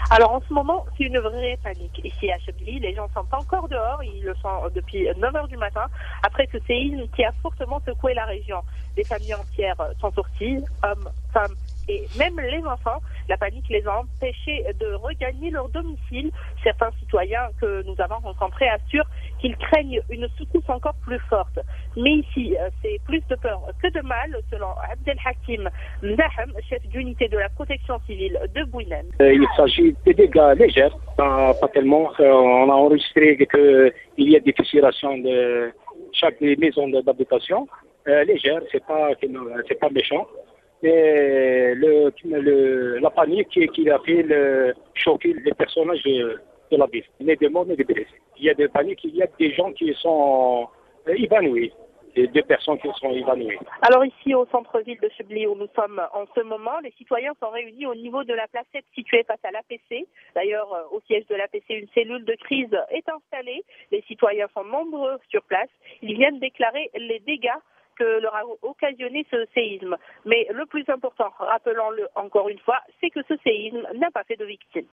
Alors en ce moment, c'est une vraie panique. Ici à Chebli, les gens sont encore dehors, ils le sont depuis 9 heures du matin, après ce séisme qui a fortement secoué la région. Des familles entières sont sorties, hommes, femmes et même les enfants. La panique les a empêchés de regagner leur domicile. Certains citoyens que nous avons rencontrés assurent qu'ils craignent une secousse encore plus forte. Mais ici, c'est plus de peur que de mal, selon Abdelhakim Mzahem, chef d'unité de la protection civile de Bouinen. Il s'agit de dégâts légers, pas tellement. On a enregistré qu'il y a des fissurations de chaque maison d'habitation. Légères, c'est pas méchant. Mais la panique qui a fait choquer les personnages de la ville, ni des morts ni des blessés. Il y a des paniques, il y a des gens qui sont évanouis. Et deux personnes qui sont évanouies. Alors ici au centre-ville de Chebli où nous sommes en ce moment, les citoyens sont réunis au niveau de la placette située face à l'APC. D'ailleurs, au siège de l'APC, une cellule de crise est installée. Les citoyens sont nombreux sur place. Ils viennent déclarer les dégâts que leur a occasionné ce séisme. Mais le plus important, rappelons-le encore une fois, c'est que ce séisme n'a pas fait de victimes.